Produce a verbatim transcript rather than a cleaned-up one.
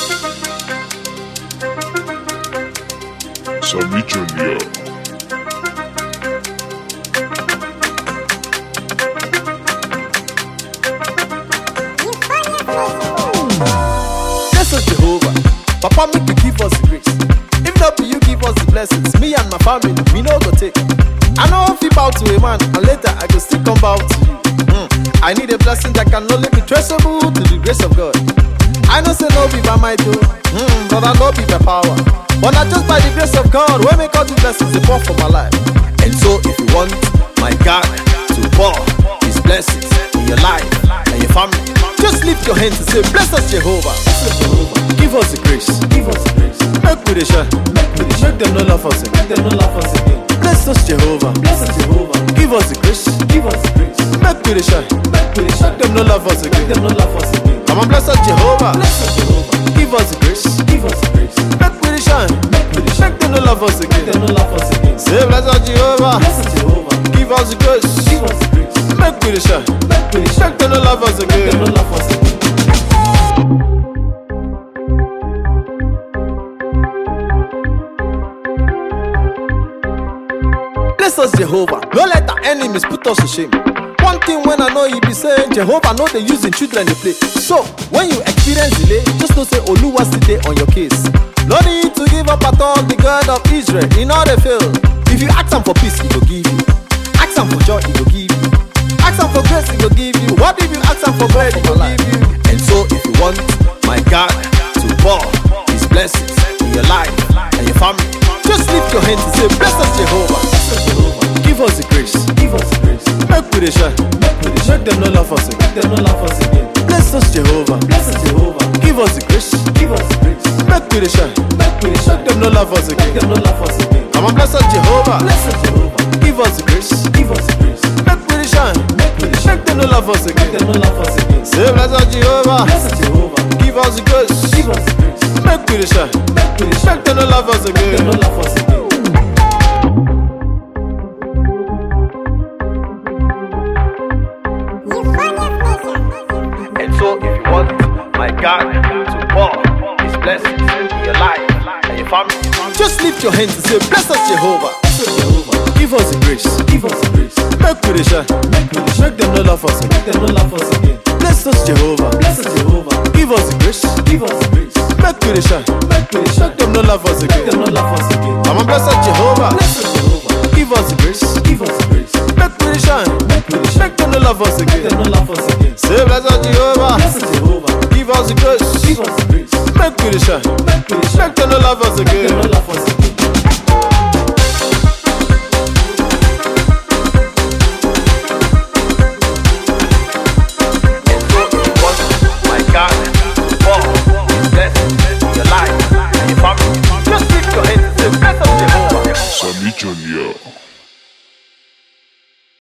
Sammy Junior Bless us, Jehovah. Papa, make you give us the grace. If not be you give us the blessings, me and my family, we no go take. I know if you bow to a man, and later I go still come bow to you. Mm. I need a blessing that can only be traceable to the grace of God. I know say no be by my do, mm, but I know be by power. But not just by the grace of God, we make all the blessings they pour for my life. And so if you want my God to pour His blessings in your life and your family, just lift your hands and say, bless us, Jehovah. Bless us, Jehovah. Give us the grace. Give us the grace. Make we the shine. Make we the shine. Make them no love us again. Make them no love us again. Bless us, Jehovah. Bless us, Jehovah. Give us the grace. Give us the grace. Make we the shine. Make we the shine. Make them no love us again. Make them no love us again. Come on, bless us, Jehovah. Bless us, Jehovah. Give us the grace. Give us the grace. Make we the shine. Make we the shine. Make them no love us again. Make them no love us again. Say, bless us, Jehovah. Bless us, Jehovah. Give us the grace. Give us the grace. Make we the shine. Make we the shine. Make them no love us again. Make them no love us again. Bless us, Jehovah. Don't let our enemies put us to shame. One thing when I know you be saying, Jehovah know they using children they play. So when you experience delay, just to say Oluwa sit there on your case. No need to give up at all. The God of Israel, in all they fail. If you ask him for peace, he will give you. Ask him for joy, he will give you. Ask him for grace, he will give you. What if you ask him for bread, he will give you. And so if you want my God to pour His blessings in your life and your family, just lift your hands and say, bless us, Jehovah. Bless us, Jehovah. Give us the grace. Give us the grace. Make we the shine. Make we the shine. Make them no love us again. Make them no love us again. Bless us, Jehovah. Bless us, Jehovah. Give us the grace. Give us the grace. Make we the shine. Make we the shine. Make them no love us again. Make them no love us again. Come on, bless us, Jehovah. Bless us, Jehovah. Give us the grace. Give us the grace. Make we the shine. Make we the shine. Make them no love us again. Make them no love us again. Say, bless us, Jehovah. Bless us, Jehovah. Give us the grace. Give us the grace. Make we the shine. Make we the shine. Make them no love us again. Make them no love us again. And so if you want my God to pour His blessings in your life and your family, just lift your hands and say, bless us, Jehovah. Bless us, Jehovah. Give us the grace. Give us the grace. Make we the shine. Make we the shine. Make them no love us again. Make them no love us again. Bless us, Jehovah. Bless us, Jehovah. Give us the grace. Give us the grace. Make we the shine. Make we the shine. Make them no love us again. Make them no love us again. Come on, bless us, Jehovah. Bless us, Jehovah. Give us the grace. Give us the grace. Make we the shine. Make we the shine. Make them no love us again. Make them no love us again. Say, bless us, Jehovah. Bless us, Jehovah. Give us the grace. Give us the grace. Make we the shine. Make we the shine. Make them no love us again. Make them no love us again.